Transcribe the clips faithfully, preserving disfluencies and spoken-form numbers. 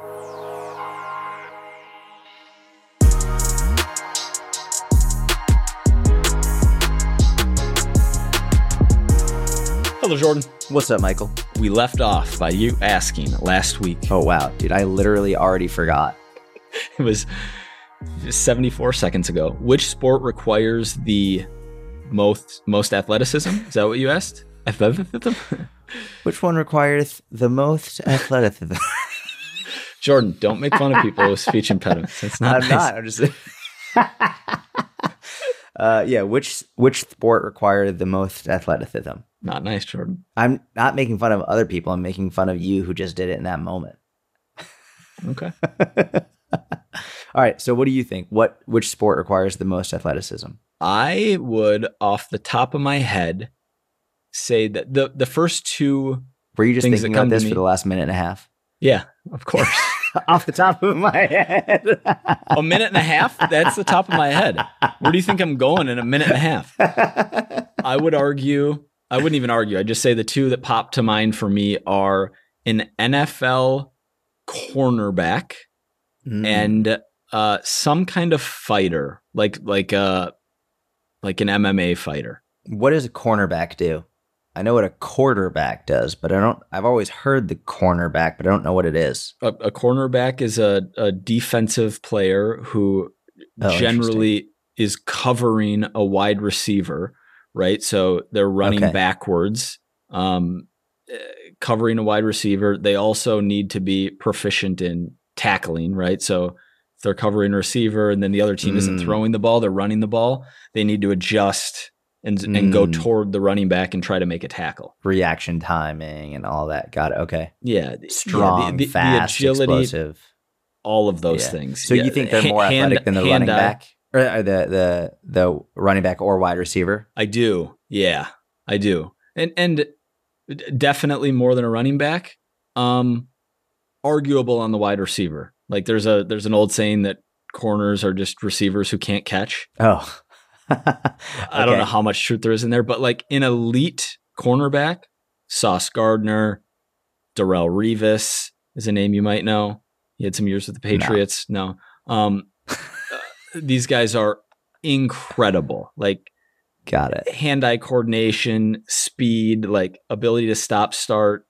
Hello, Jordan. What's up, Michael? We left off by you asking last week. Oh, wow. Dude, I literally already forgot. It was seventy-four seconds ago. Which sport requires the most most athleticism? Is that what you asked? Athleticism? Which one requires the most athleticism? Jordan, don't make fun of people with speech impediments. That's not I'm nice. not. I'm just... uh, yeah, which which sport requires the most athleticism? Not nice, Jordan. I'm not making fun of other people. I'm making fun of you who just did it in that moment. Okay. All right. So what do you think? What which sport requires the most athleticism? I would, off the top of my head, say that the, the first two Were you just things thinking that come about this to me, for the last minute and a half? Yeah, of course. Off the top of my head. A minute and a half? That's the top of my head. Where do you think I'm going in a minute and a half? I would argue, I wouldn't even argue. I'd just say the two that pop to mind for me are an N F L cornerback Mm. and uh, some kind of fighter, like like uh, like an M M A fighter. What does a cornerback do? I know what a quarterback does, but I don't. I've always heard the cornerback, but I don't know what it is. A, a cornerback is a, a defensive player who Oh, generally is covering a wide receiver, right? So they're running Okay. backwards, um, eh, covering a wide receiver. They also need to be proficient in tackling, right? So if they're covering a receiver and then the other team isn't Mm. throwing the ball, they're running the ball, they need to adjust and and go Mm. toward the running back and try to make a tackle. Reaction timing and all that. Got it. Okay. Yeah. the- Strong, yeah, the, the, fast, the agility, explosive. all of those Yeah. things. So Yeah, you think they're more hand- athletic than the hand running eye. back, or, or the the the running back or wide receiver? I do. Yeah, I do. And and definitely more than a running back. Um, arguable on the wide receiver. Like there's a there's an old saying that corners are just receivers who can't catch. Oh, I don't know how much truth there is in there, but like an elite cornerback, Sauce Gardner, Darrelle Revis is a name you might know. He had some years with the Patriots. No. Um, uh, these guys are incredible. Like Got it. hand-eye coordination, speed, like ability to stop, start.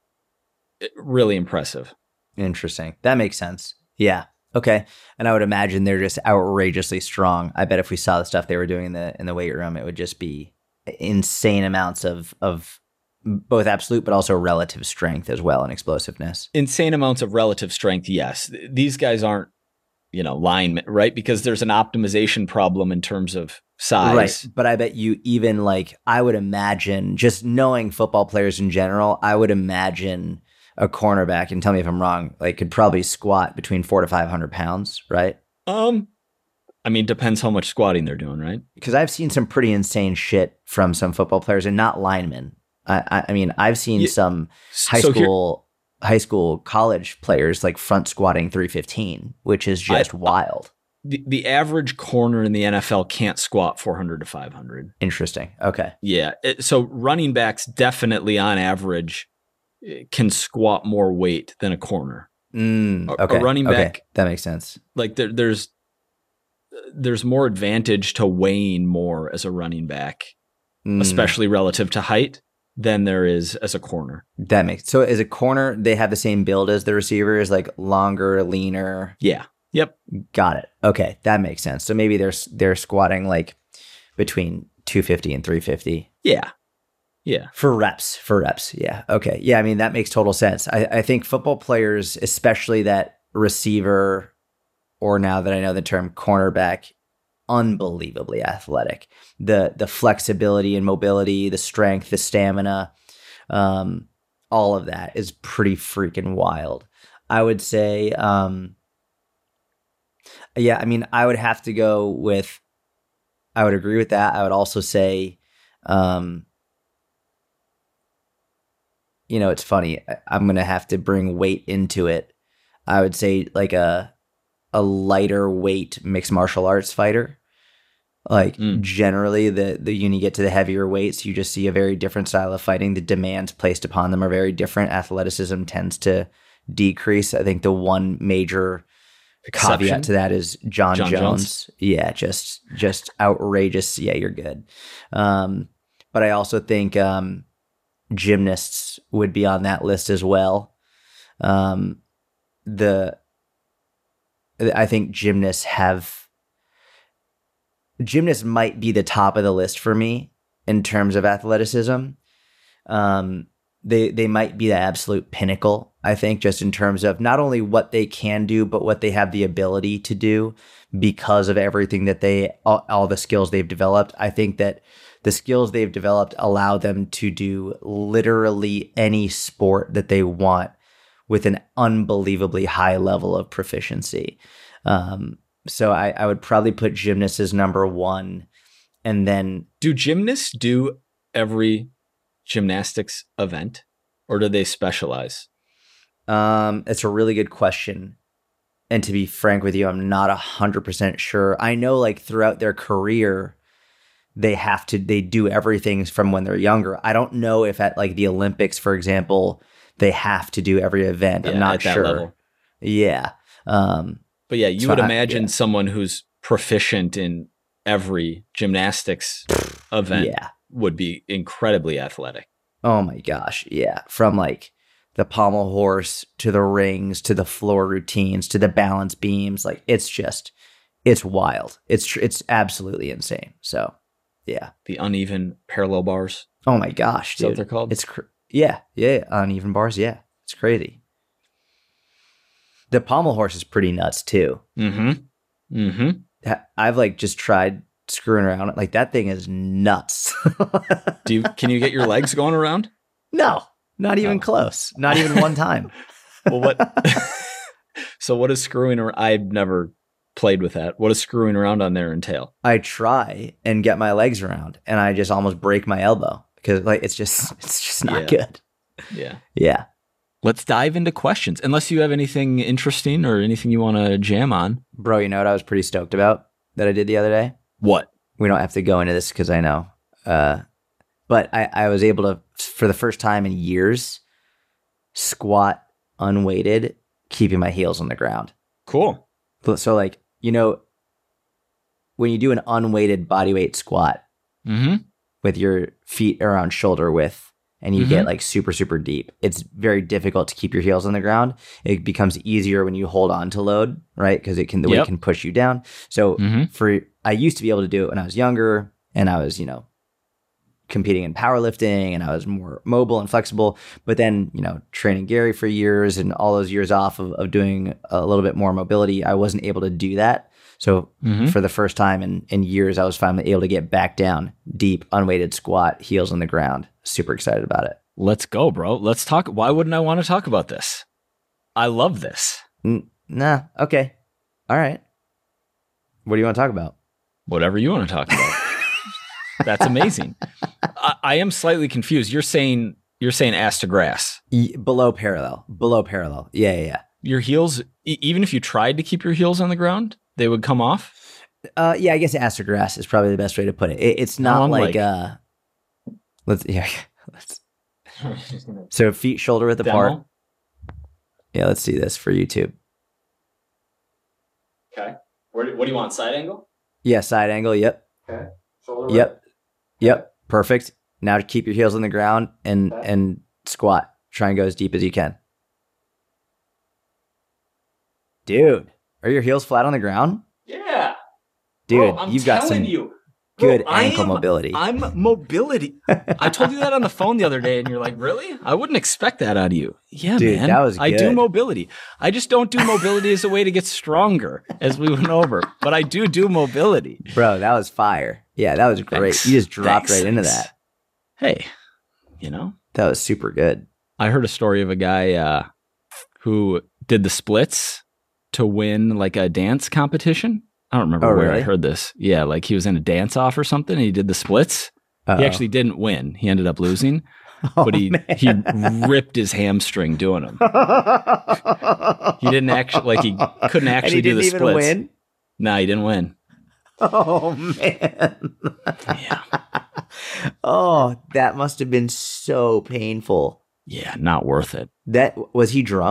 It- really impressive. Interesting. That makes sense. Yeah. Okay. And I would imagine they're just outrageously strong. I bet if we saw the stuff they were doing in the in the weight room, it would just be insane amounts of of both absolute but also relative strength as well and explosiveness. Insane amounts of relative strength, yes. Th- These guys aren't, you know, linemen, right? Because there's an optimization problem in terms of size. Right. But I bet you even like, I would imagine, just knowing football players in general, I would imagine a cornerback, and tell me if I'm wrong, like could probably squat between four to five hundred pounds, right? Um, I mean, depends how much squatting they're doing, right? Because I've seen some pretty insane shit from some football players, and not linemen. I, I, I mean, I've seen Yeah. some high So here- school, high school, college players like front squatting three fifteen, which is just I- wild. the, the average corner in the N F L can't squat four hundred to five hundred. Interesting. Okay. Yeah. It- so running backs definitely on average eh, can squat more weight than a corner. Mm, A- a okay. running Okay. back- That makes sense. Like there, there's there's more advantage to weighing more as a running back, Mm, especially relative to height, than there is as a corner. that makes so. As a corner, they have the same build as the receiver, is like longer, leaner. Yeah. Yep. Got it. Okay, that makes sense. So maybe they're they're squatting like between two fifty and three fifty. Yeah. Yeah. For reps, for reps. Yeah. Okay. Yeah. I mean, that makes total sense. I, I think football players, especially that receiver, or now that I know the term cornerback, unbelievably athletic. The the flexibility and mobility, the strength, the stamina, um, all of that is pretty freaking wild. I would say, um, yeah, I mean, I would have to go with, I would agree with that. I would also say, um, you know, it's funny. I- I'm going to have to bring weight into it. I would say like a a lighter weight mixed martial arts fighter. Like Mm. generally the, the when you get to the heavier weights, you just see a very different style of fighting. The demands placed upon them are very different. Athleticism tends to decrease. I think the one major Exception? caveat to that is John, John Jones. Jones. Yeah, just just outrageous. Yeah, you're good. Um, but I also think um, gymnasts would be on that list as well. Um, the I think gymnasts have gymnasts might be the top of the list for me in terms of athleticism. Um, they they might be the absolute pinnacle. I think just in terms of not only what they can do, but what they have the ability to do because of everything that they, all, all the skills they've developed. I think that the skills they've developed allow them to do literally any sport that they want with an unbelievably high level of proficiency. Um, so I, I would probably put gymnasts as number one. And then do gymnasts do every gymnastics event, or do they specialize? Um, it's a really good question. And to be frank with you, I'm not a hundred percent sure. I know like throughout their career, they have to, they do everything from when they're younger. I don't know if at like the Olympics, for example, they have to do every event. Yeah, I'm not at that sure. level. Yeah. Um, but yeah, you so would I- imagine yeah. someone who's proficient in every gymnastics event yeah. would be incredibly athletic. Oh my gosh. Yeah. From like the pommel horse to the rings, to the floor routines, to the balance beams. Like it's just, it's wild. It's, tr- it's absolutely insane. So yeah. The uneven parallel bars. Oh my gosh, Is that what dude. they're called? It's cr- yeah, yeah, uneven bars. Yeah, it's crazy. The pommel horse is pretty nuts too. Mm-hmm. Mm-hmm. Ha- I've like just tried screwing around. Like that thing is nuts. Do you can you get your legs going around? No, not even Oh. close. Not even one time. Well, what? So what is screwing around? I've never played with that. What does screwing around on there entail? I try and get my legs around, and I just almost break my elbow because like it's just it's just not Yeah. good. Yeah. Yeah. Let's dive into questions. Unless you have anything interesting or anything you want to jam on. Bro, you know what I was pretty stoked about that I did the other day? What? We don't have to go into this because I know. Uh, but I, I was able to, for the first time in years, squat unweighted, keeping my heels on the ground. Cool. So, like, you know, when you do an unweighted bodyweight squat Mm-hmm. with your feet around shoulder width and you Mhm. get like super, super deep, it's very difficult to keep your heels on the ground. It becomes easier when you hold on to load, right? Because it can, the weight Yep. can push you down. So, Mm-hmm. for I used to be able to do it when I was younger and I was, you know, competing in powerlifting and I was more mobile and flexible. But then, you know, training Gary for years and all those years off of, of doing a little bit more mobility, I wasn't able to do that. So Mm-hmm. for the first time in, in years, I was finally able to get back down, deep, unweighted squat, heels on the ground. Super excited about it. Let's go, bro. Let's talk. Why wouldn't I want to talk about this? I love this. N- nah, okay. All right. What do you want to talk about? Whatever you want to talk about. That's amazing. I, I am slightly confused. You're saying you're saying ass to grass. E- below parallel. Below parallel. Yeah, yeah, yeah. Your heels, e- even if you tried to keep your heels on the ground, they would come off. Uh, yeah, I guess ass to grass is probably the best way to put it. it it's not I'm like, like- uh, let's yeah, let's. So feet shoulder width Demo? apart. Yeah, let's see this for YouTube. Okay. Where, what do you want? Side angle? Yeah, side angle. Yep, Okay. Shoulder yep, yep. Perfect. Now to keep your heels on the ground and Okay. and squat. Try and go as deep as you can. Dude, are your heels flat on the ground? Yeah. Dude, Bro, I'm you've got telling some you. Bro, good I ankle am- mobility. I'm mobility. I told you that on the phone the other day, and you're like, really? I wouldn't expect that out of you. Yeah, Dude, man. that was I do good. mobility. I just don't do mobility as a way to get stronger, as we went over. But I do do mobility. Bro, that was fire. Yeah, that was great. Thanks. You just dropped Thanks. right into Thanks. that. Hey, you know, That was super good. I heard a story of a guy uh, who did the splits to win like a dance competition. I don't remember Oh, where I really? heard this. Yeah, like he was in a dance off or something, and he did the splits. Uh-oh. He actually didn't win. He ended up losing, Oh, but he man. he ripped his hamstring doing them. He didn't actually like he couldn't actually and he do didn't the even splits. win. No, he didn't win. Oh man. Yeah, Oh, that must have been so painful. yeah, not worth it. That was he drunk?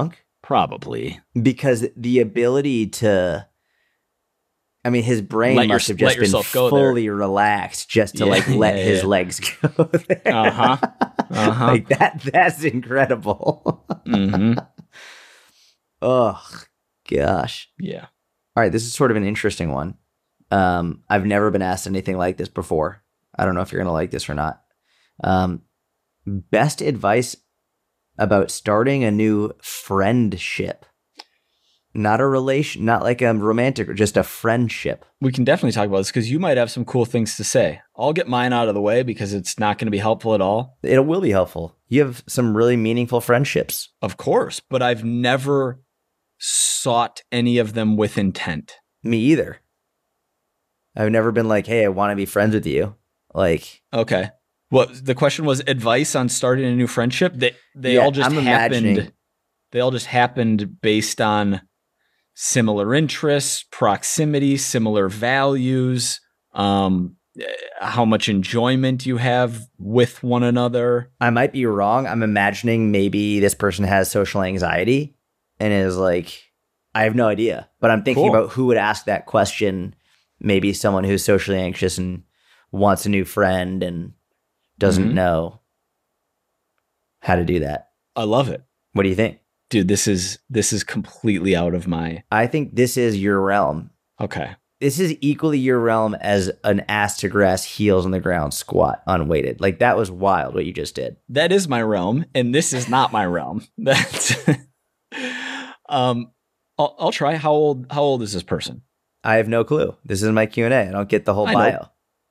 Probably. Because the ability to, I mean, his brain let must your, have just been fully there. relaxed just to yeah, like let yeah, his yeah. legs go there. Uh-huh. Uh-huh. Like that, that's incredible. Mm-hmm. Oh, gosh. Yeah. All right, this is sort of an interesting one. Um, I've never been asked anything like this before. I don't know if you're going to like this or not. Um, best advice about starting a new friendship. Not a relation, not like a romantic, or just a friendship. We can definitely talk about this because you might have some cool things to say. I'll get mine out of the way because it's not going to be helpful at all. It will be helpful. You have some really meaningful friendships. Of course, but I've never sought any of them with intent. Me either. I've never been like, hey, I want to be friends with you. Like, okay. Well, the question was advice on starting a new friendship. They they yeah, all just I'm happened. Imagining. They all just happened based on similar interests, proximity, similar values, um, how much enjoyment you have with one another. I might be wrong. I'm imagining maybe this person has social anxiety and is like, I have no idea. But I'm thinking Cool. about who would ask that question. Maybe someone who's socially anxious and wants a new friend and doesn't mm-hmm. know how to do that. I love it. What do you think? Dude, this is this is completely out of my... I think this is your realm. Okay. This is equally your realm as an ass to grass, heels on the ground squat, unweighted. Like, that was wild what you just did. That is my realm, and this is not my realm. That's... um, I'll, I'll try. How old How old is this person? I have no clue. This is my Q and A. I don't get the whole I bio.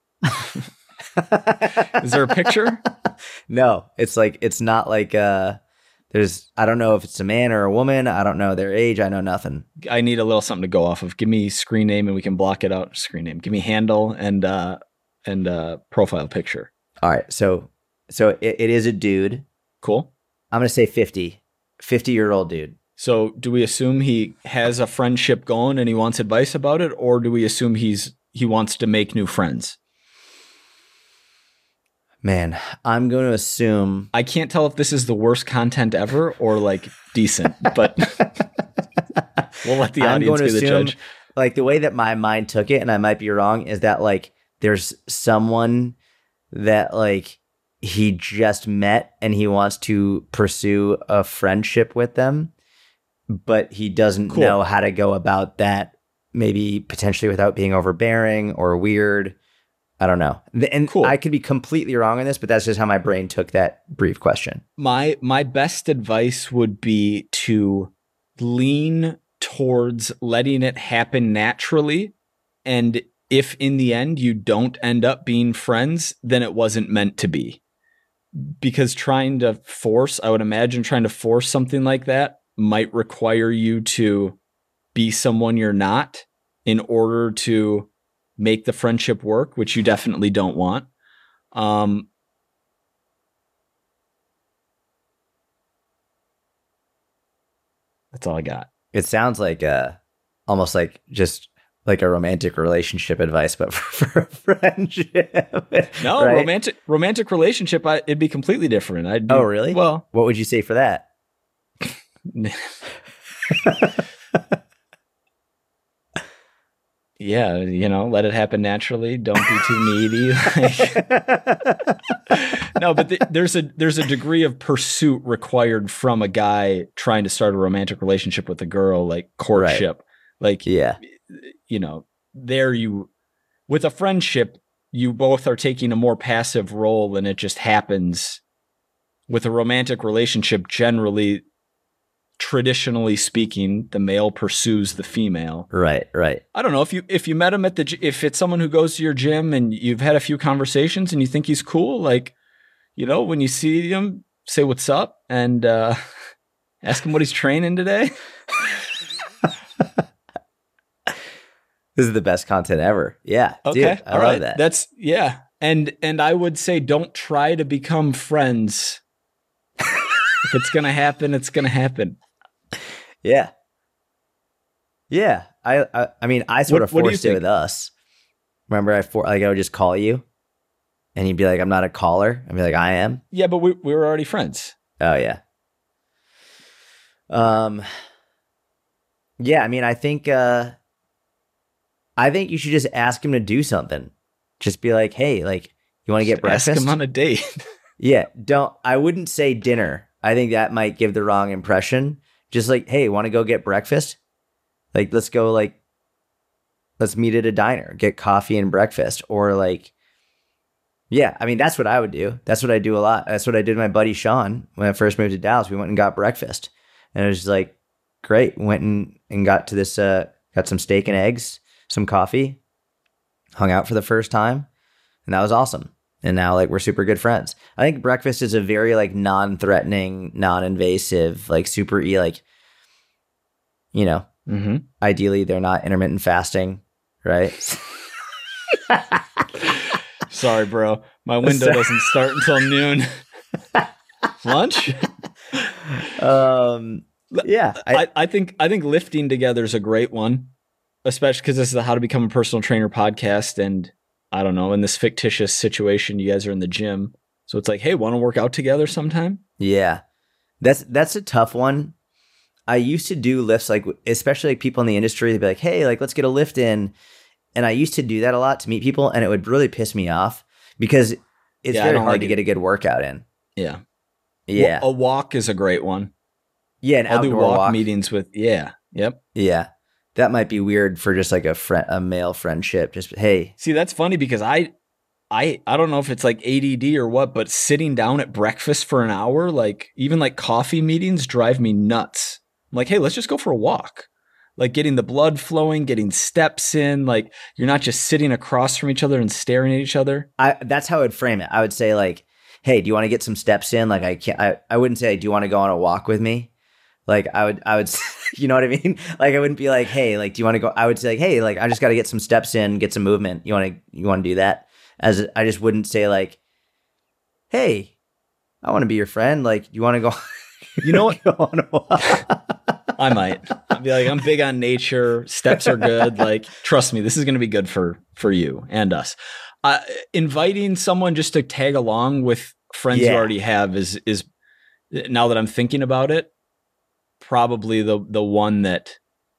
Is there a picture? No, it's like, it's not like, uh, there's, I don't know if it's a man or a woman. I don't know their age. I know nothing. I need a little something to go off of. Give me screen name and we can block it out. Screen name. Give me handle and, uh, and, uh, profile picture. All right. So, so it, it is a dude. Cool. I'm going to say fifty, fifty year old dude. So do we assume he has a friendship going and he wants advice about it? Or do we assume he's, he wants to make new friends? Man, I'm going to assume... I can't tell if this is the worst content ever or like decent, but we'll let the I'm audience going to be the assume, judge. Like, the way that my mind took it, and I might be wrong, is that like there's someone that like he just met and he wants to pursue a friendship with them, but he doesn't Cool. know how to go about that, maybe potentially without being overbearing or weird. I don't know. And Cool. I could be completely wrong on this, but that's just how my brain took that brief question. My my best advice would be to lean towards letting it happen naturally. And if in the end you don't end up being friends, then it wasn't meant to be. Because trying to force, I would imagine trying to force something like that might require you to be someone you're not in order to make the friendship work, which you definitely don't want. Um, that's all I got. It sounds like uh, almost like just like a romantic relationship advice, but for, for a friendship. No, right? romantic romantic relationship, I, it'd be completely different. I'd be, oh, really? Well, what would you say for that? Yeah, you know, let it happen naturally. Don't be too needy. Like, no, but the, there's a there's a degree of pursuit required from a guy trying to start a romantic relationship with a girl, like courtship. Right. Like, yeah, you know, there you with a friendship, you both are taking a more passive role, and it just happens. With a romantic relationship, generally, traditionally speaking, the male pursues the female. Right, right. I don't know if you if you met him at the if it's someone who goes to your gym and you've had a few conversations and you think he's cool, like, you know, when you see him, say what's up and uh, ask him what he's training today. This is the best content ever. Yeah. Okay. Dude, I all love right. that. That's yeah. And and I would say don't try to become friends. If it's gonna happen, it's gonna happen. Yeah. Yeah. I, I I mean, I sort What- of what do you forced it think? with us. Remember, I for, like I would just call you, and you'd be like, "I'm not a caller." I'd be like, "I am." Yeah, but we we were already friends. Oh yeah. Um, yeah, I mean, I think, uh, I think you should just ask him to do something. Just be like, hey, like, you want to get breakfast? Ask him on a date. Yeah, don't, I wouldn't say dinner. I think that might give the wrong impression. Just like, hey, want to go get breakfast? Like, let's go, like, let's meet at a diner, get coffee and breakfast. Or like, yeah, I mean, that's what I would do. That's what I do a lot. That's what I did with my buddy Sean when I first moved to Dallas. We went and got breakfast. And it was like, great. Went and, and got to this, uh, got some steak and eggs, some coffee, hung out for the first time. And that was awesome. And now, like, we're super good friends. I think breakfast is a very, like, non-threatening, non-invasive, like, super, e like, you know, mm-hmm. Ideally, they're not intermittent fasting, right? Sorry, bro. My window Sorry. doesn't start until noon. Lunch? Um, yeah. I, I, I think I think lifting together is a great one, especially because this is a How to Become a Personal Trainer podcast. And I don't know, in this fictitious situation, you guys are in the gym. So it's like, hey, want to work out together sometime? Yeah. That's that's a tough one. I used to do lifts, like, especially like people in the industry, they'd be like, hey, like, let's get a lift in. And I used to do that a lot to meet people, and it would really piss me off because it's yeah, very hard like to it. get a good workout in. Yeah. Yeah. A walk is a great one. Yeah, an I'll outdoor do walk, walk meetings with, yeah. Yep. Yeah. That might be weird for just like a friend, a male friendship. Just, hey. See, that's funny because I, I, I don't know if it's like A D D or what, but sitting down at breakfast for an hour, like even like coffee meetings drive me nuts. I'm like, hey, let's just go for a walk. Like getting the blood flowing, getting steps in, like you're not just sitting across from each other and staring at each other. I that's how I would frame it. I would say like, hey, do you want to get some steps in? Like I can't, I, I wouldn't say, do you want to go on a walk with me? Like I would, I would, you know what I mean? Like I wouldn't be like, hey, like, do you want to go? I would say like, hey, like I just got to get some steps in, get some movement. You want to, you want to do that? As I just wouldn't say like, hey, I want to be your friend. Like, you want to go? You know what? Go on a walk? I might. I'd be like, I'm big on nature. Steps are good. Like, trust me, this is going to be good for for you and us. Uh, inviting someone just to tag along with friends yeah. you already have is is now that I'm thinking about it, probably the the one that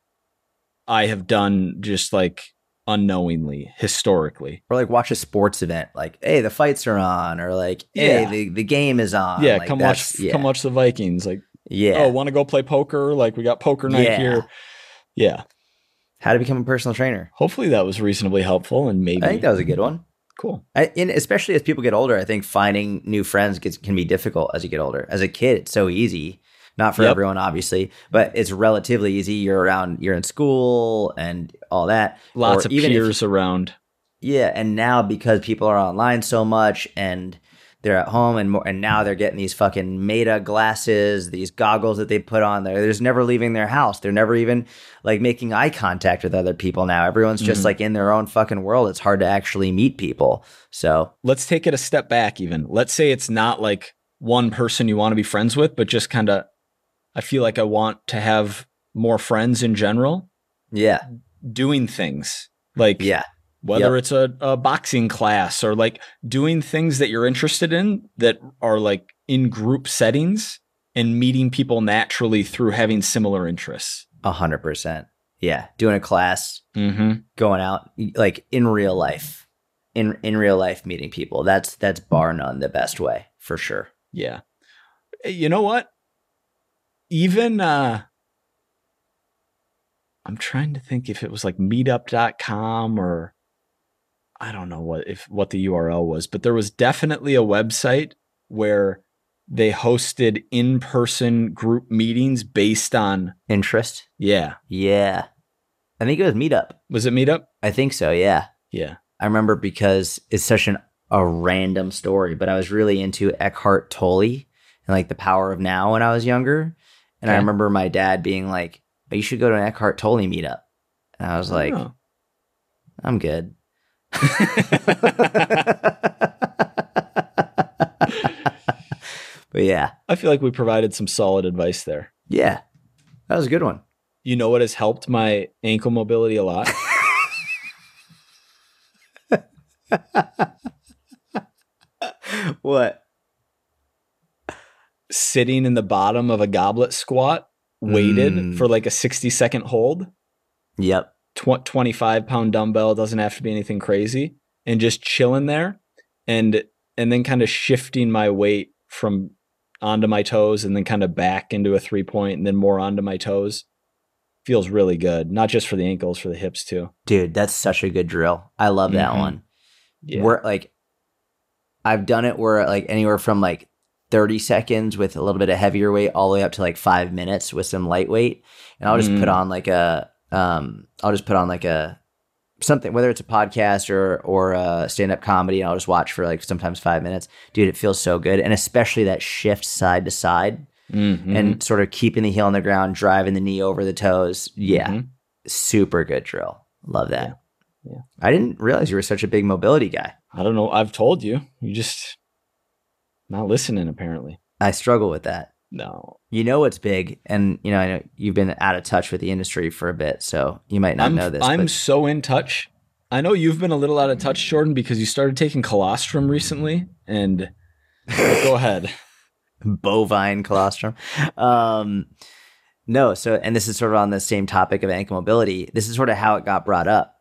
I have done just like unknowingly, historically. Or like watch a sports event, like, hey, the fights are on, or like, hey, yeah. the, the game is on. Yeah, like, come watch yeah. come watch the Vikings. Like, yeah. Oh, want to go play poker? Like, we got poker night yeah. here. Yeah. How to become a personal trainer. Hopefully that was reasonably helpful, and maybe I think that was a good one. Cool. I, and especially as people get older, I think finding new friends gets, can be difficult as you get older. As a kid, it's so easy. Not for yep. everyone, obviously, but it's relatively easy. You're around, you're in school and all that. Lots or of even peers if, around. Yeah. And now because people are online so much and they're at home and more, and now they're getting these fucking Meta glasses, these goggles that they put on there. They're just never leaving their house. They're never even like making eye contact with other people now. Everyone's just mm-hmm. like in their own fucking world. It's hard to actually meet people. So let's take it a step back even. Let's say it's not like one person you want to be friends with, but just kind of, I feel like I want to have more friends in general. Yeah. Doing things like, yeah. whether yep. it's a, a boxing class or like doing things that you're interested in that are like in group settings and meeting people naturally through having similar interests. A hundred percent. Yeah. Doing a class, mm-hmm. going out like in real life, in, in real life, meeting people. That's, that's bar none the best way for sure. Yeah. You know what? Even, uh, I'm trying to think if it was like meetup dot com or I don't know what, if what the U R L was, but there was definitely a website where they hosted in-person group meetings based on interest. Yeah. Yeah. I think it was Meetup. Was it Meetup? I think so. Yeah. Yeah. I remember because it's such an, a random story, but I was really into Eckhart Tolle and like the power of now when I was younger. And okay. I remember my dad being like, oh, you should go to an Eckhart Tolle meetup. And I was like, oh. I'm good. But yeah. I feel like we provided some solid advice there. Yeah. That was a good one. You know what has helped my ankle mobility a lot? What? Sitting in the bottom of a goblet squat weighted Mm. for like a sixty second hold. Yep. Tw- twenty-five pound dumbbell, doesn't have to be anything crazy, and just chilling there and and then kind of shifting my weight from onto my toes and then kind of back into a three point and then more onto my toes. Feels really good. Not just for the ankles, for the hips too. Dude, that's such a good drill. I love that Mhm. one. Yeah. Where like I've done it where like anywhere from like thirty seconds with a little bit of heavier weight all the way up to like five minutes with some lightweight. And I'll just Mm. put on like a um I'll just put on like a something, whether it's a podcast or or a stand-up comedy, and I'll just watch for like sometimes five minutes. Dude, it feels so good. And especially that shift side to side Mhm. and sort of keeping the heel on the ground, driving the knee over the toes. Yeah. Mhm. Super good drill. Love that. Yeah. Yeah. I didn't realize you were such a big mobility guy. I don't know. I've told you. You just not listening, apparently. I struggle with that. No. You know what's big, and you know I know you've been out of touch with the industry for a bit, so you might not I'm, know this. I'm but so in touch. I know you've been a little out of touch, Jordan, because you started taking colostrum recently. And go ahead. Bovine colostrum. Um, no, so and this is sort of on the same topic of ankle mobility. This is sort of how it got brought up.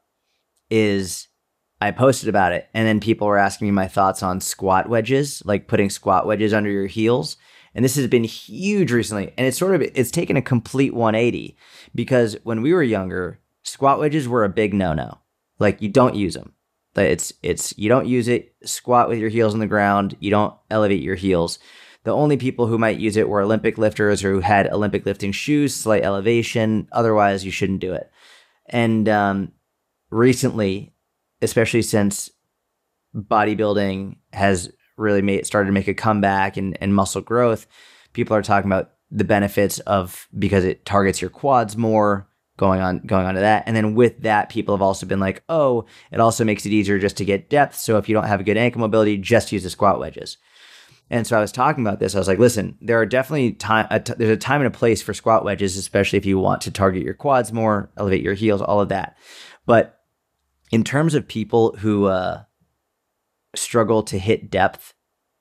Is I posted about it, and then people were asking me my thoughts on squat wedges, like putting squat wedges under your heels. And this has been huge recently, and it's sort of it's taken a complete one eighty, because when we were younger, squat wedges were a big no-no. Like, you don't use them. It's it's you don't use it. Squat with your heels on the ground. You don't elevate your heels. The only people who might use it were Olympic lifters or who had Olympic lifting shoes, slight elevation. Otherwise, you shouldn't do it. And um, recently, especially since bodybuilding has really made started to make a comeback and, and muscle growth, people are talking about the benefits of, because it targets your quads more, going on going on to that. And then with that, people have also been like, oh, it also makes it easier just to get depth. So if you don't have a good ankle mobility, just use the squat wedges. And so I was talking about this. I was like, listen, there are definitely time. A t- there's a time and a place for squat wedges, especially if you want to target your quads more, elevate your heels, all of that. But in terms of people who uh, struggle to hit depth,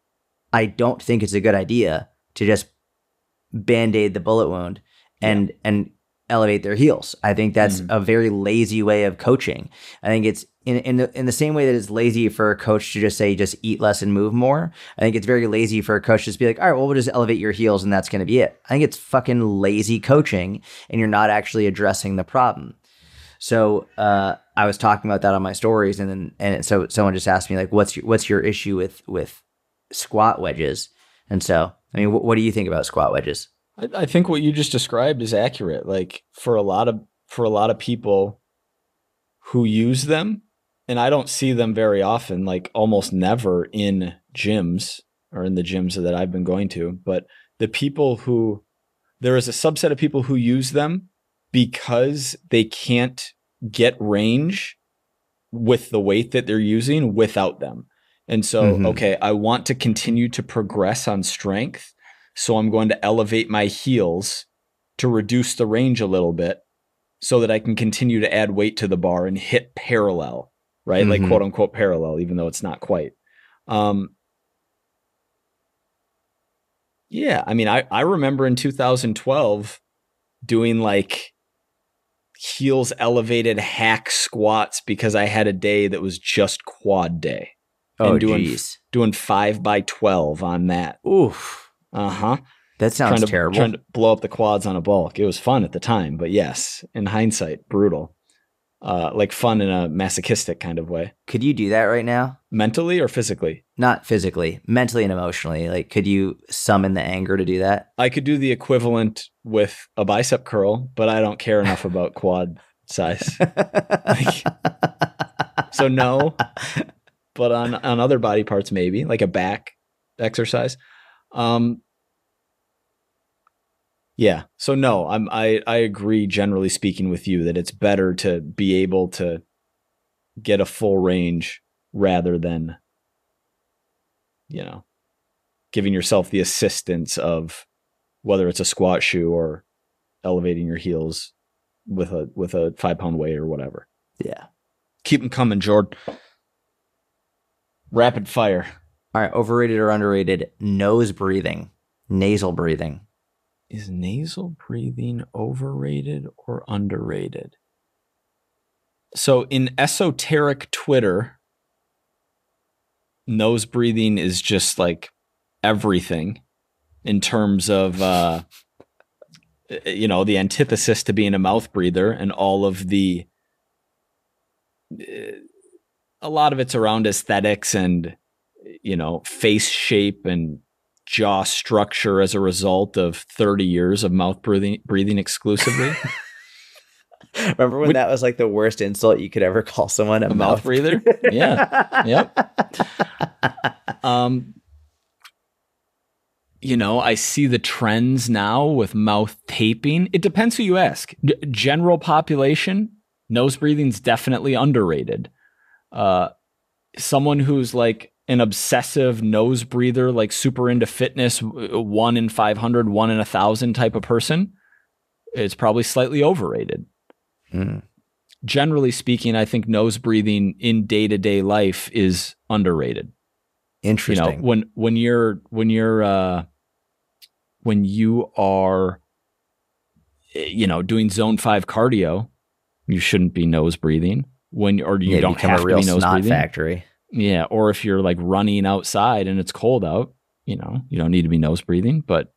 I don't think it's a good idea to just band-aid the bullet wound and yeah. and elevate their heels. I think that's mm. a very lazy way of coaching. I think it's in in the, in the same way that it's lazy for a coach to just say, just eat less and move more. I think it's very lazy for a coach to just be like, all right, well, we'll just elevate your heels and that's going to be it. I think it's fucking lazy coaching, and you're not actually addressing the problem. So uh, I was talking about that on my stories, and then and so someone just asked me like, what's your, what's your issue with with squat wedges? And so, I mean, wh- what do you think about squat wedges? I, I think what you just described is accurate. Like for a lot of for a lot of people who use them, and I don't see them very often, like almost never in gyms or in the gyms that I've been going to, but the people who, there is a subset of people who use them because they can't get range with the weight that they're using without them. And so, mm-hmm. okay, I want to continue to progress on strength, so I'm going to elevate my heels to reduce the range a little bit so that I can continue to add weight to the bar and hit parallel, right? Mm-hmm. Like quote unquote parallel, even though it's not quite. Um, yeah, I mean, I, I remember in two thousand twelve doing like heels elevated hack squats because I had a day that was just quad day. Oh, and doing, geez. doing five by twelve on that. Oof. Uh-huh. That sounds trying to, terrible. Trying to blow up the quads on a bulk. It was fun at the time, but yes, in hindsight, brutal. Uh, like fun in a masochistic kind of way. Could you do that right now? Mentally or physically? Not physically, mentally and emotionally. Like, could you summon the anger to do that? I could do the equivalent with a bicep curl, but I don't care enough about quad size. Like, so no, but on, on other body parts, maybe like a back exercise. Um, Yeah. So no, I'm I I agree generally speaking with you that it's better to be able to get a full range rather than, you know, giving yourself the assistance of whether it's a squat shoe or elevating your heels with a with a five pound weight or whatever. Yeah. Keep them coming, Jordan. Rapid fire. All right, overrated or underrated nose breathing, nasal breathing. is nasal breathing overrated or underrated? So in esoteric Twitter, nose breathing is just like everything in terms of, uh, you know, the antithesis to being a mouth breather, and all of the, a lot of it's around aesthetics and, you know, face shape and jaw structure as a result of thirty years of mouth breathing, breathing exclusively. Remember when Would, that was like the worst insult you could ever call someone? A, a mouth, mouth breather? breather? Yeah. Yep. Um, you know, I see the trends now with mouth taping. It depends who you ask. D- general population, nose breathing's definitely underrated. Uh, someone who's like an obsessive nose breather, like super into fitness, one in five hundred, one in a thousand type of person, it's probably slightly overrated. Mm. Generally speaking, I think nose breathing in day-to-day life is underrated. Interesting. You know, when when you're when you're uh, when you are, you know, doing zone five cardio, you shouldn't be nose breathing. When or you yeah, don't become have a real to be nose snot breathing. Factory. Yeah, or if you're like running outside and it's cold out, you know, you don't need to be nose breathing. But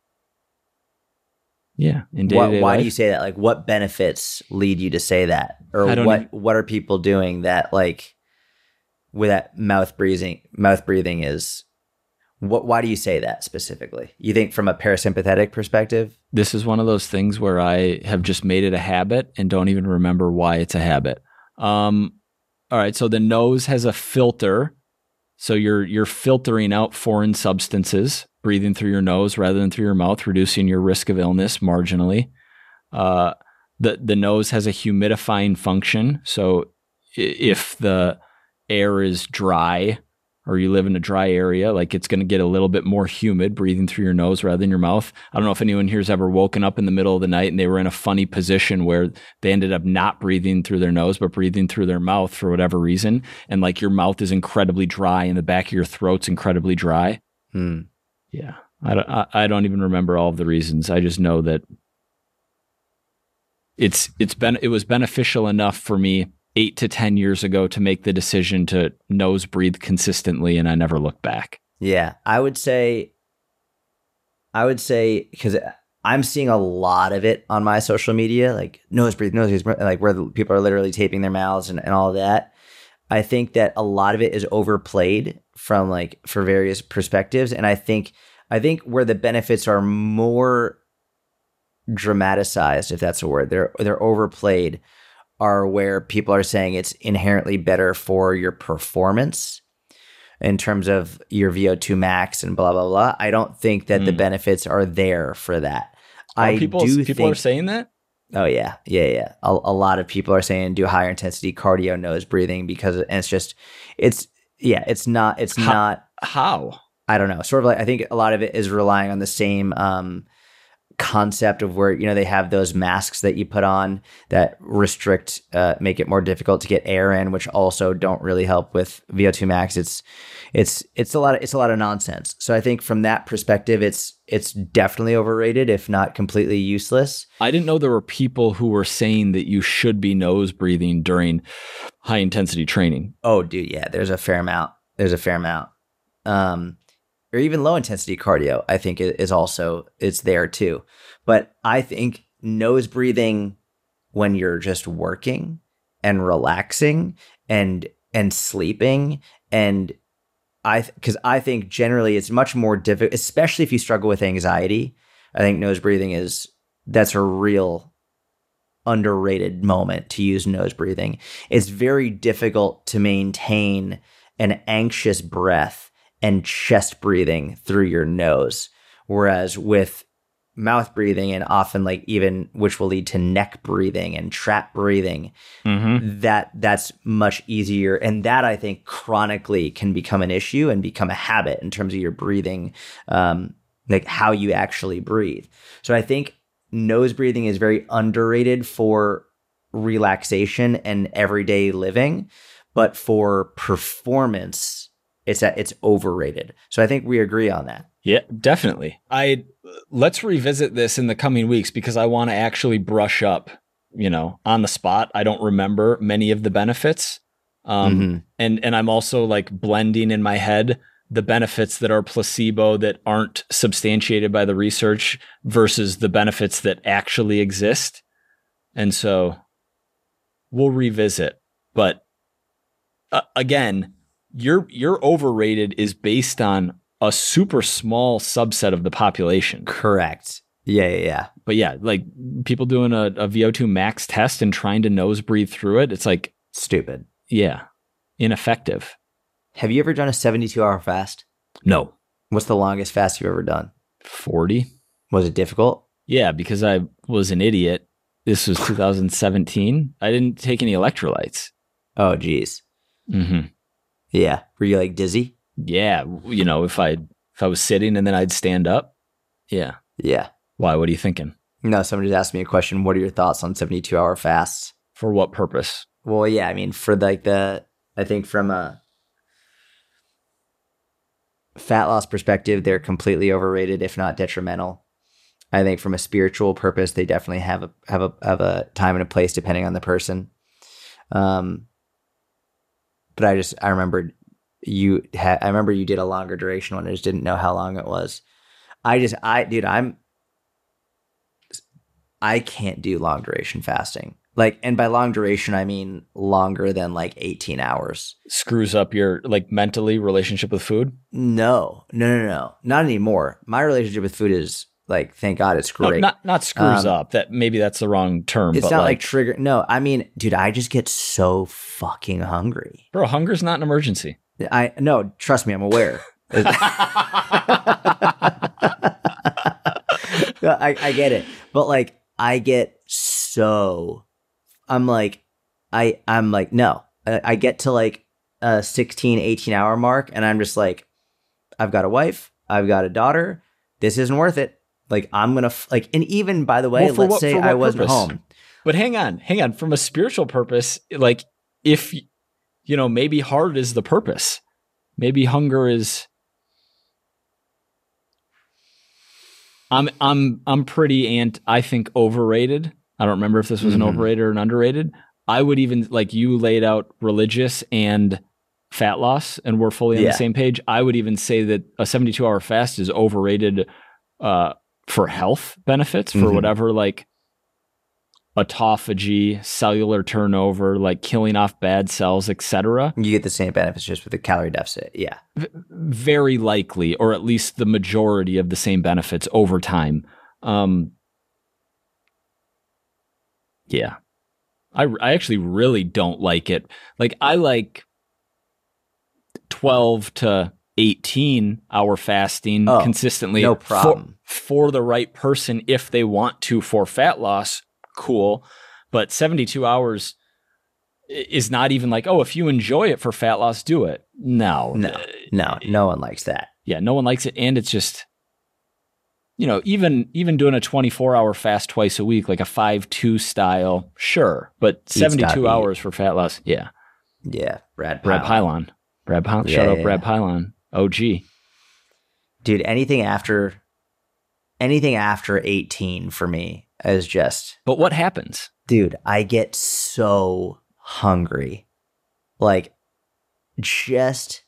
yeah, in day-to-day why, why life, do you say that? Like, what benefits lead you to say that, or I don't what? even, what are people doing that like with that mouth breathing? Mouth breathing is what? Why do you say that specifically? You think from a parasympathetic perspective? This is one of those things where I have just made it a habit and don't even remember why it's a habit. Um, all right, so the nose has a filter, so you're you're filtering out foreign substances, breathing through your nose rather than through your mouth, reducing your risk of illness marginally. Uh, the the nose has a humidifying function, so if the air is dry or you live in a dry area, like it's going to get a little bit more humid breathing through your nose rather than your mouth. I don't know if anyone here's ever woken up in the middle of the night and they were in a funny position where they ended up not breathing through their nose, but breathing through their mouth for whatever reason. And like your mouth is incredibly dry and the back of your throat's incredibly dry. Hmm. Yeah. I don't, I, I don't even remember all of the reasons. I just know that it's, it's been, it was beneficial enough for me eight to ten years ago to make the decision to nose breathe consistently, and I never looked back. Yeah, I would say, I would say, because I'm seeing a lot of it on my social media, like nose breathe, nose breathe, like where the people are literally taping their mouths and, and all of that. I think that a lot of it is overplayed from like for various perspectives, and I think I think where the benefits are more dramatized, if that's a word, they're they're overplayed, are where people are saying it's inherently better for your performance in terms of your V O two max and blah, blah, blah. I don't think that mm. the benefits are there for that. Are I people, do people think, are saying that? Oh, yeah. Yeah, yeah. A, a lot of people are saying do higher intensity cardio nose breathing because and it's just, it's, yeah, it's not, it's how, not. How? I don't know. Sort of like, I think a lot of it is relying on the same um, concept of where, you know, they have those masks that you put on that restrict, uh, make it more difficult to get air in, which also don't really help with V O two max. It's, it's, it's a lot of, it's a lot of nonsense. So I think from that perspective, it's, it's definitely overrated, if not completely useless. I didn't know there were people who were saying that you should be nose breathing during high intensity training. Oh, dude. Yeah. There's a fair amount. There's a fair amount. Um, or even low intensity cardio, I think is also, it's there too. But I think nose breathing when you're just working and relaxing and, and sleeping, and I, cause I think generally it's much more difficult, especially if you struggle with anxiety. I think nose breathing is, that's a real underrated moment to use nose breathing. It's very difficult to maintain an anxious breath and chest breathing through your nose. Whereas with mouth breathing and often like even, which will lead to neck breathing and trap breathing, mm-hmm. that that's much easier. And that I think chronically can become an issue and become a habit in terms of your breathing, um, like how you actually breathe. So I think nose breathing is very underrated for relaxation and everyday living, but for performance, It's a, it's overrated. So I think we agree on that. Yeah, definitely. I let's revisit this in the coming weeks because I want to actually brush up, you know, on the spot. I don't remember many of the benefits. Um, mm-hmm. and, and I'm also like blending in my head the benefits that are placebo that aren't substantiated by the research versus the benefits that actually exist. And so we'll revisit, but uh, again, your, your overrated is based on a super small subset of the population. Correct. Yeah, yeah, yeah. But yeah, like people doing a, a V O two max test and trying to nose breathe through it. It's like stupid. Yeah. Ineffective. Have you ever done a seventy-two hour fast? No. What's the longest fast you've ever done? forty. Was it difficult? Yeah, because I was an idiot. This was two thousand seventeen. I didn't take any electrolytes. Oh, geez. Mm-hmm. Yeah. Were you like dizzy? Yeah. You know, if I if I was sitting and then I'd stand up. Yeah. Yeah. Why? What are you thinking? No, somebody just asked me a question. What are your thoughts on seventy-two hour fasts? For what purpose? Well, yeah, I mean, for like the, I think from a fat loss perspective, they're completely overrated, if not detrimental. I think from a spiritual purpose, they definitely have a have a have a time and a place depending on the person. Um, but I just I remembered you had I remember you did a longer duration one. I just didn't know how long it was. I just I dude I'm I can't do long duration fasting. Like, and by long duration, I mean longer than like eighteen hours. Screws up your like mentally relationship with food? No, no, no, no, not anymore. My relationship with food is like, thank God it's great. No, not not screws um, up. That maybe that's the wrong term. It's but not like, like trigger. No, I mean, dude, I just get so fucking hungry. Bro, hunger's not an emergency. I no, trust me, I'm aware. I, I get it, but like, I get so. I'm like, I, I'm like, no, I, I get to like a sixteen, eighteen hour mark. And I'm just like, I've got a wife, I've got a daughter. This isn't worth it. Like, I'm going to f- like, and even by the way, well, let's what, say I wasn't purpose? home. But hang on, hang on. From a spiritual purpose, like if, you know, maybe hard is the purpose. Maybe hunger is, I'm, I'm, I'm pretty, and I think overrated. I don't remember if this was mm-hmm. an overrated or an underrated. I would even, like you laid out religious and fat loss, and we're fully on yeah. the same page. I would even say that a seventy-two hour fast is overrated uh, for health benefits, for mm-hmm. whatever, like autophagy, cellular turnover, like killing off bad cells, et cetera. You get the same benefits just with a calorie deficit. Yeah. V- very likely, or at least the majority of the same benefits over time. Um, Yeah. I, I actually really don't like it. Like I like twelve to eighteen hour fasting oh, consistently. No problem. For, for the right person, if they want to for fat loss, cool. But seventy-two hours is not even like, oh, if you enjoy it for fat loss, do it. No. No, no, no one likes that. Yeah, no one likes it. And it's just, you know, even even doing a twenty-four hour fast twice a week, like a five two style, sure. But seventy-two hours for fat loss, yeah. Yeah, Brad Pilon. Brad Pilon. Brad Pilon. Yeah, Shout yeah, out Brad yeah. Pilon. O G. Dude, anything after anything after eighteen for me is just... But what happens? Dude, I get so hungry. Like, just...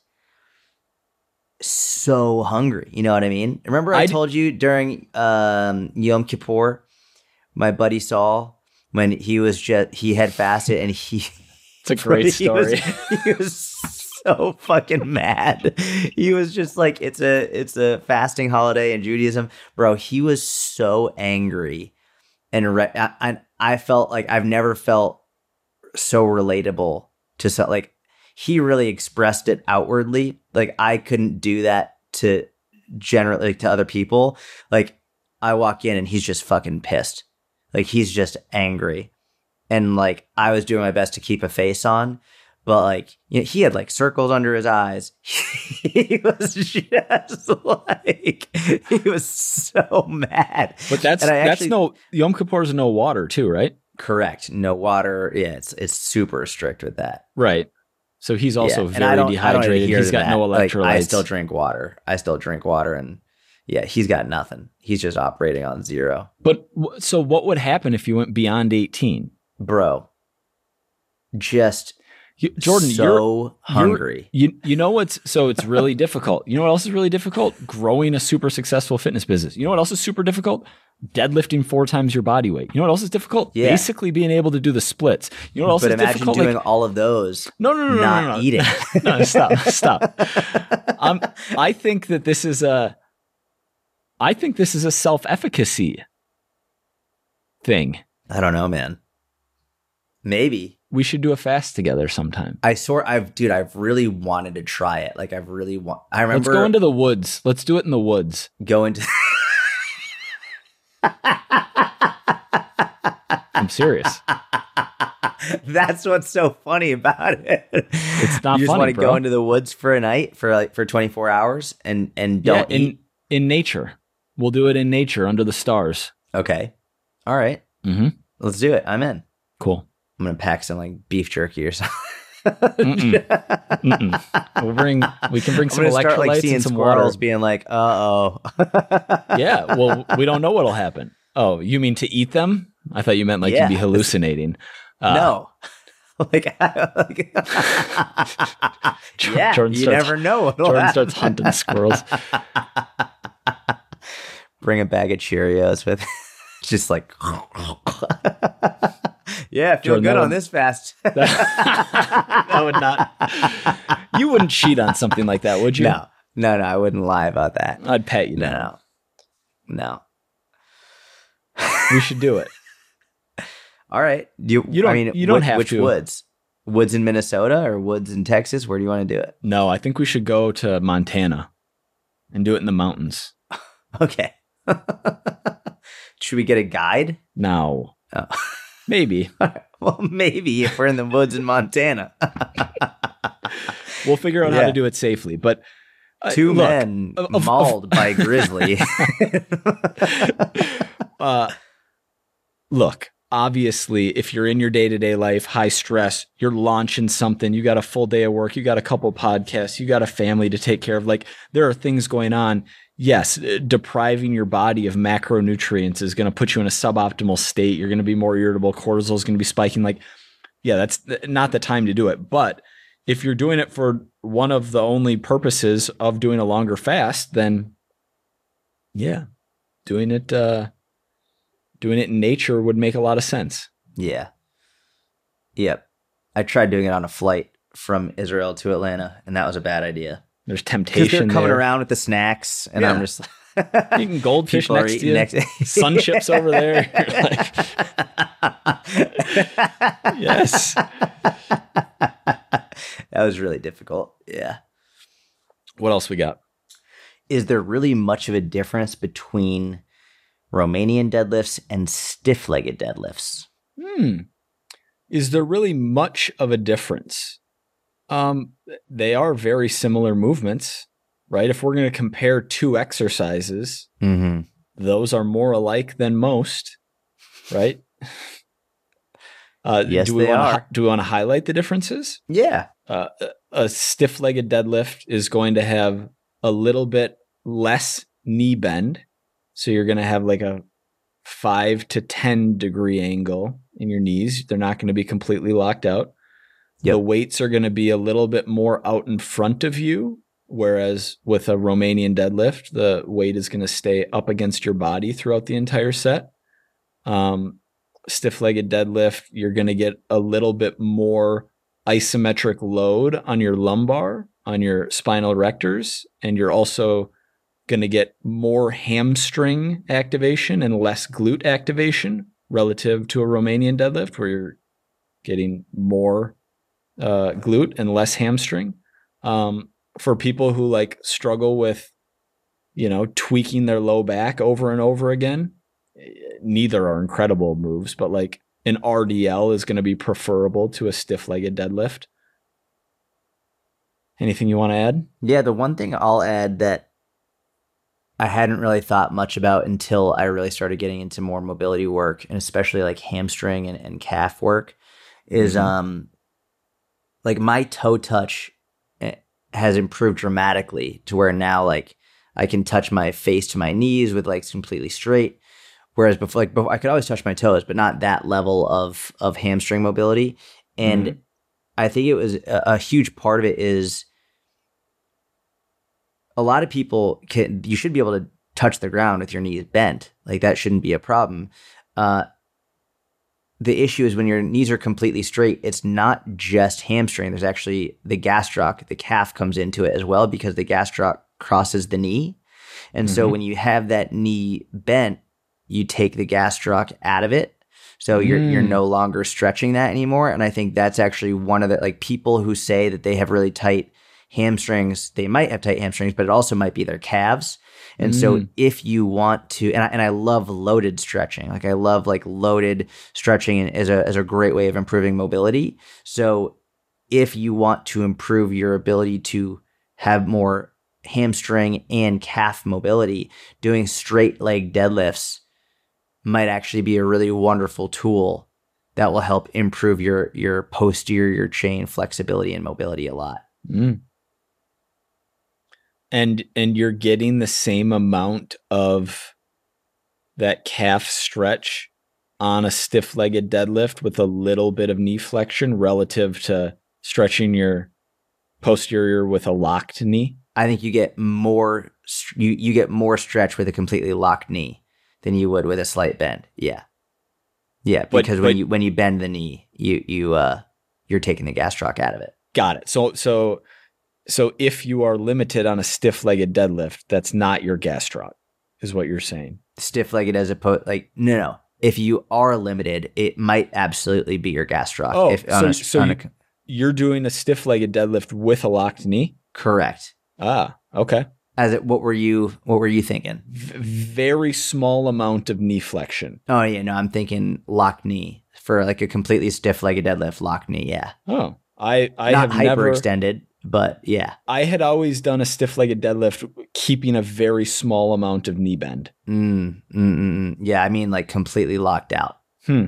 so hungry. You know what I mean? Remember I, I told you during um, Yom Kippur, my buddy Saul, when he was just, he had fasted and he... It's a great story. He was, he was so fucking mad. He was just like, it's a, it's a fasting holiday in Judaism. Bro, he was so angry. And re- I, I felt like I've never felt so relatable to so, like, he really expressed it outwardly. Like I couldn't do that to generally like, to other people. Like I walk in and he's just fucking pissed. Like he's just angry. And like I was doing my best to keep a face on, but like you know, he had like circles under his eyes. He was just like he was so mad. But that's and I that's actually, no Yom Kippur is no water too, right? Correct. No water. Yeah, it's it's super strict with that. Right. So he's also yeah, very dehydrated. He's got that. no electrolytes. Like, I still drink water. I still drink water, and Yeah, he's got nothing. He's just operating on zero. But so what would happen if you went beyond eighteen? Bro, just you, Jordan, so you're hungry. You're, you you know what's so it's really difficult. You know what else is really difficult? Growing a super successful fitness business. You know what else is super difficult? Deadlifting four times your body weight. You know what else is difficult? Yeah. Basically being able to do the splits. You know what else but is imagine difficult? doing like, all of those. No, no, no, not no, no, no. eating. No, stop, stop. Um, I think that this is a. I think this is a self-efficacy thing. I don't know, man. Maybe we should do a fast together sometime. I sort I've dude, I've really wanted to try it. Like I've really want I remember Let's go into the woods. Let's do it in the woods. Go into I'm serious. That's what's so funny about it. It's not you just funny, want to bro. go into the woods for a night for like for twenty-four hours and and don't yeah, in, eat. In nature. We'll do it in nature under the stars. Okay. All right. Mm-hmm. Let's do it. I'm in. Cool. I'm gonna pack some like beef jerky or something. Mm-mm. Mm-mm. We'll bring. We can bring I'm some gonna start electrolytes like seeing and some squirrels water. being like, uh oh. Yeah. Well, we don't know what'll happen. Oh, you mean to eat them? I thought you meant like Yeah. you'd be hallucinating. Uh, No. like, like yeah, Jordan you starts- never know. what'll Jordan happen. starts hunting squirrels. Bring a bag of Cheerios with just like yeah, I feel Jordan, good that on would- this fast. That would not. You wouldn't cheat on something like that, would you? No, no, no, I wouldn't lie about that. I'd pet you. No, down. no, no. We should do it. All right. You, You don't- I mean, you don't wh- have which to. woods? Woods in Minnesota or woods in Texas? Where do you want to do it? No, I think we should go to Montana and do it in the mountains. Okay. Should we get a guide? No. Oh. Maybe. Well, maybe if we're in the woods in Montana. We'll figure out how Yeah. to do it safely. But uh, Two look, men of- of- mauled by grizzly. uh, look, obviously, if you're in your day-to-day life, high stress, you're launching something, you got a full day of work, you got a couple podcasts, you got a family to take care of. Like, there are things going on. Yes, uh, depriving your body of macronutrients is going to put you in a suboptimal state. You're going to be more irritable. Cortisol is going to be spiking. Like, yeah, that's th- not the time to do it. But if you're doing it for one of the only purposes of doing a longer fast, then yeah, doing it, uh, doing it in nature would make a lot of sense. Yeah. Yep. I tried doing it on a flight from Israel to Atlanta, and that was a bad idea. There's Because temptation they're coming there. around with the snacks, and Yeah. I'm just You can goldfish people are next to eating you. next- Sun chips over there. You're like, yes. That was really difficult. Yeah. What else we got? Is there really much of a difference between Romanian deadlifts and stiff-legged deadlifts? Hmm. Is there really much of a difference? Um, they are very similar movements, right? If we're going to compare two exercises, Mm-hmm. those are more alike than most, right? Uh, Yes, do we they want are. to do we want to highlight the differences? Yeah. Uh, a- a stiff-legged deadlift is going to have a little bit less knee bend, so you're going to have like a five to ten degree angle in your knees. They're not going to be completely locked out. Yep. The weights are going to be a little bit more out in front of you, whereas with a Romanian deadlift, the weight is going to stay up against your body throughout the entire set. Um, stiff-legged deadlift, you're going to get a little bit more isometric load on your lumbar, on your spinal erectors, and you're also going to get more hamstring activation and less glute activation relative to a Romanian deadlift, where you're getting more uh, glute and less hamstring. Um, for people who like struggle with, you know, tweaking their low back over and over again, neither are incredible moves, but like an R D L is going to be preferable to a stiff-legged deadlift. Anything you want to add? Yeah, the one thing I'll add that I hadn't really thought much about until I really started getting into more mobility work, and especially like hamstring and, and calf work, is Mhm. um like my toe touch eh, has improved dramatically to where now like I can touch my face to my knees with legs completely straight. Whereas before, like before, I could always touch my toes, but not that level of of hamstring mobility. And mm-hmm. I think it was a, a huge part of it is a lot of people can. You should be able to touch the ground with your knees bent. Like that shouldn't be a problem. Uh, the issue is when your knees are completely straight, it's not just hamstring. There's actually the gastroc, the calf comes into it as well because the gastroc crosses the knee. And mm-hmm. so when you have that knee bent, you take the gastroc out of it. So you're mm. you're no longer stretching that anymore. And I think that's actually one of the, like people who say that they have really tight hamstrings, they might have tight hamstrings, but it also might be their calves. And mm. so if you want to, and I, and I love loaded stretching, like I love like loaded stretching as a, as a great way of improving mobility. So if you want to improve your ability to have more hamstring and calf mobility, doing straight leg deadlifts might actually be a really wonderful tool that will help improve your your posterior chain flexibility and mobility a lot. Mm. And and you're getting the same amount of that calf stretch on a stiff-legged deadlift with a little bit of knee flexion relative to stretching your posterior with a locked knee? I think you get more you you get more stretch with a completely locked knee than you would with a slight bend. Yeah. Yeah, because but, when but, you when you bend the knee, you you uh you're taking the gastroc out of it. Got it. So so so if you are limited on a stiff-legged deadlift, that's not your gastroc, is what you're saying. Stiff-legged as opposed like no no. If you are limited, it might absolutely be your gastroc. Oh, if, so, a, so you, a, you're doing a stiff-legged deadlift with a locked knee? Correct. Ah, okay. As it, what were you? What were you thinking? V- very small amount of knee flexion. Oh yeah, no, I'm thinking locked knee for like a completely stiff-legged deadlift, locked knee. Yeah. Oh, I I not have never hyperextended, but yeah. I had always done a stiff-legged deadlift, keeping a very small amount of knee bend. Mm, mm, mm, mm. Yeah, I mean like completely locked out. Hmm.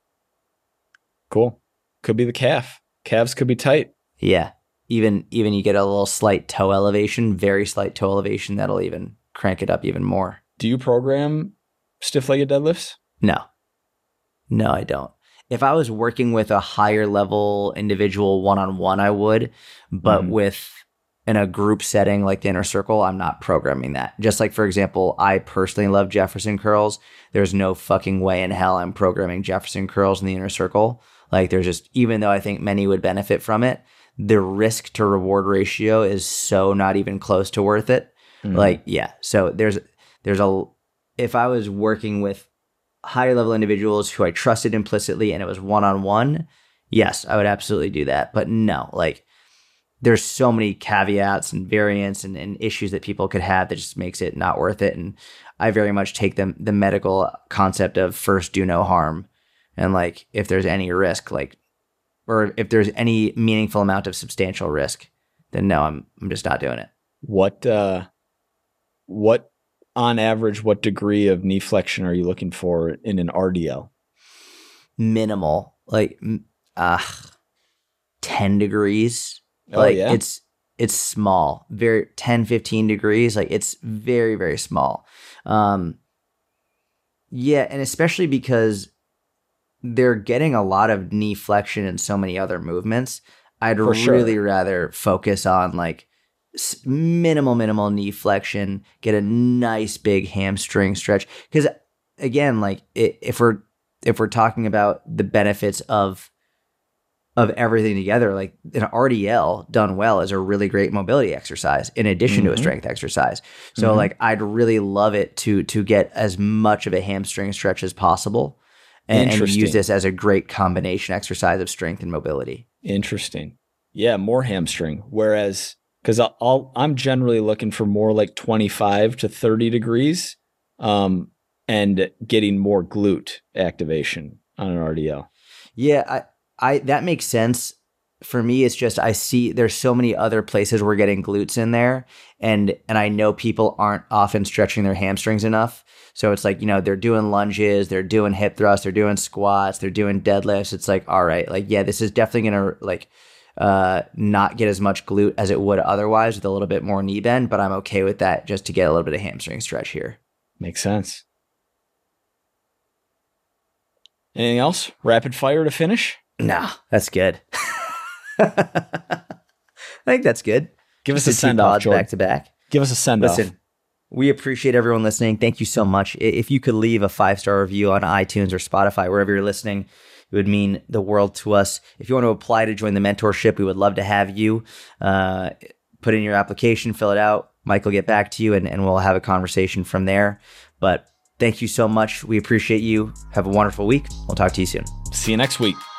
Cool. Could be the calf. Calves could be tight. Yeah. Even even you get a little slight toe elevation, very slight toe elevation, that'll even crank it up even more. Do you program stiff-legged deadlifts? No. No, I don't. If I was working with a higher level individual one-on-one, I would. But mm. with in a group setting like the Inner Circle, I'm not programming that. Just like, for example, I personally love Jefferson curls. There's no fucking way in hell I'm programming Jefferson curls in the Inner Circle. Like there's just, even though I think many would benefit from it, the risk to reward ratio is so not even close to worth it. Mm-hmm. Like, yeah. So there's, there's a, if I was working with higher level individuals who I trusted implicitly and it was one-on-one, yes, I would absolutely do that. But no, like there's so many caveats and variants and, and issues that people could have that just makes it not worth it. And I very much take the, the medical concept of first do no harm. And like, if there's any risk, like, or if there's any meaningful amount of substantial risk, then no, I'm I'm just not doing it. What uh, what on average, what degree of knee flexion are you looking for in an R D L? Minimal, like uh, ten degrees. Oh, like yeah? it's it's small, very ten, fifteen degrees. Like it's very, very small. Um, yeah, and especially because they're getting a lot of knee flexion and so many other movements. I'd For really sure. rather focus on like minimal, minimal knee flexion, get a nice big hamstring stretch. Because again, like if we're if we're talking about the benefits of of everything together, like an R D L done well is a really great mobility exercise in addition mm-hmm. to a strength exercise. So mm-hmm. like I'd really love it to to get as much of a hamstring stretch as possible. And, and use this as a great combination exercise of strength and mobility. Interesting. Yeah, more hamstring. Whereas, because I'll, I'm generally looking for more like twenty-five to thirty degrees um, and getting more glute activation on an R D L. Yeah, I, I that makes sense. For me, it's just I see there's so many other places we're getting glutes in there. And, and I know people aren't often stretching their hamstrings enough. So it's like, you know, they're doing lunges, they're doing hip thrusts, they're doing squats, they're doing deadlifts. It's like, all right, like, yeah, this is definitely going to like uh, not get as much glute as it would otherwise with a little bit more knee bend, but I'm okay with that just to get a little bit of hamstring stretch here. Makes sense. Anything else? Rapid fire to finish? No, that's good. I think that's good. Give us a send off, Jordan. Back to back. Give us a send off. Listen, we appreciate everyone listening. Thank you so much. If you could leave a five-star review on iTunes or Spotify, wherever you're listening, it would mean the world to us. If you want to apply to join the mentorship, we would love to have you. Uh, put in your application, fill it out. Mike will get back to you, and, and we'll have a conversation from there. But thank you so much. We appreciate you. Have a wonderful week. We'll talk to you soon. See you next week.